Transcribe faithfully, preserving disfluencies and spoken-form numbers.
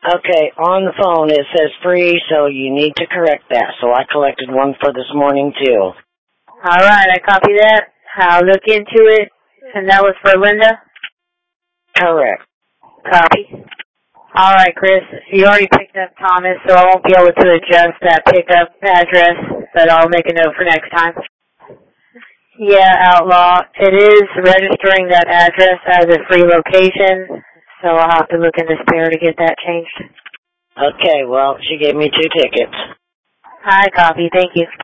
Okay, on the phone it says free, so you need to correct that. So I collected one for this morning, too. All right, I copy that. I'll look into it. And that was for Linda? Correct. Copy. All right, Chris, you already picked up Thomas, so I won't be able to adjust that pickup address, but I'll make a note for next time. Yeah, Outlaw, it is registering that address as a free location, so I'll have to look in the spare to get that changed. Okay, well, she gave me two tickets. I copy. Thank you.